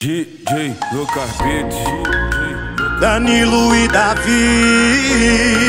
DJ Lucas Beats, Danilo e Davi.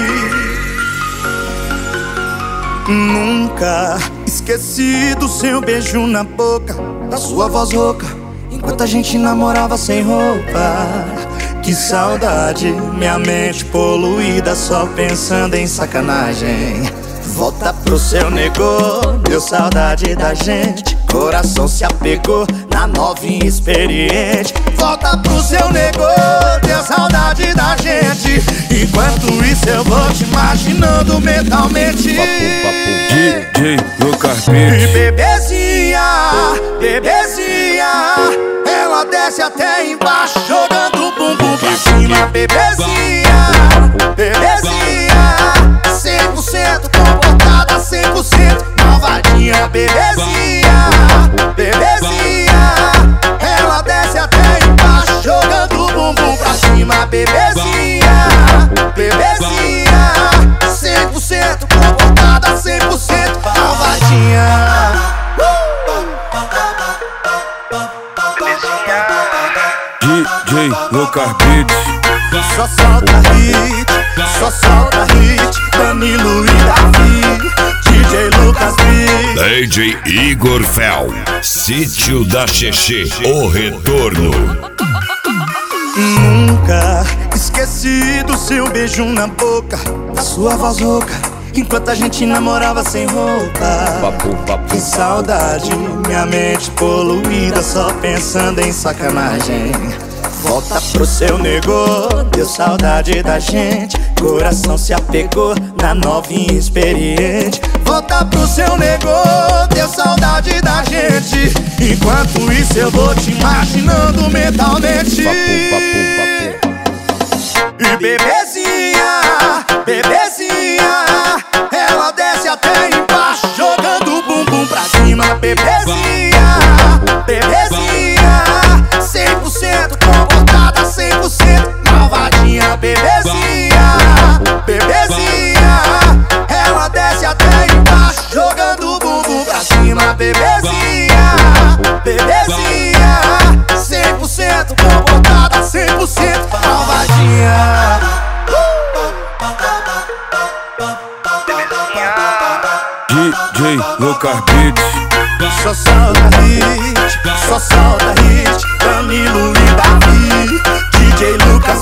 Nunca esqueci do seu beijo na boca, da sua voz rouca, enquanto a gente namorava sem roupa. Que saudade, minha mente poluída, só pensando em sacanagem. Volta pro seu negô, deu saudade da gente. Coração se apegou na novinha experiente. Volta pro seu negô, deu saudade da gente. Enquanto isso eu vou te imaginando mentalmente. DJ Lucas E Beats. bebezinha, bebezinha, ela desce até embaixo, jogando o bumbum pra cima. Bebezinha, bebezinha, 100% comportada, 100% malvadinha. Bebezinha, bebezinha, ela desce até embaixo, jogando o bumbum pra cima. Bebezinha, bebezinha, 100% comportada, 100% malvadinha. DJ Lucas Beats. Só solta hit, só solta hit. Danilo e Davi, DJ Lucas Beats. DJ Igor Fel, Sítio da Xexê, o retorno. Nunca esqueci do seu beijo na boca, da sua voz rouca, enquanto a gente namorava sem roupa. Que saudade, minha mente poluída, só pensando em sacanagem. Volta pro seu negô, deu saudade da gente. Coração se apegou na novinha experiente. Volta pro seu negô, deu saudade da gente. Enquanto isso eu vou te imaginando mentalmente. E bebezinha, bebezinha, ela desce até embaixo, jogando o bumbum pra cima. Bebezinha, bebezinha, 100% comportada, 100% malvadinha. Bebezinha, bebezinha, ela desce até embaixo, jogando o bumbum pra cima. Bebezinha, bebezinha, 100% comportada, 100% malvadinha. DJ Lucas Beats. Só solta hit, só solta hit. Danilo e Davi, DJ Lucas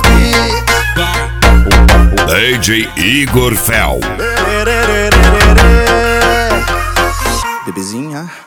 Beats. DJ Igor Fel. Bebezinha.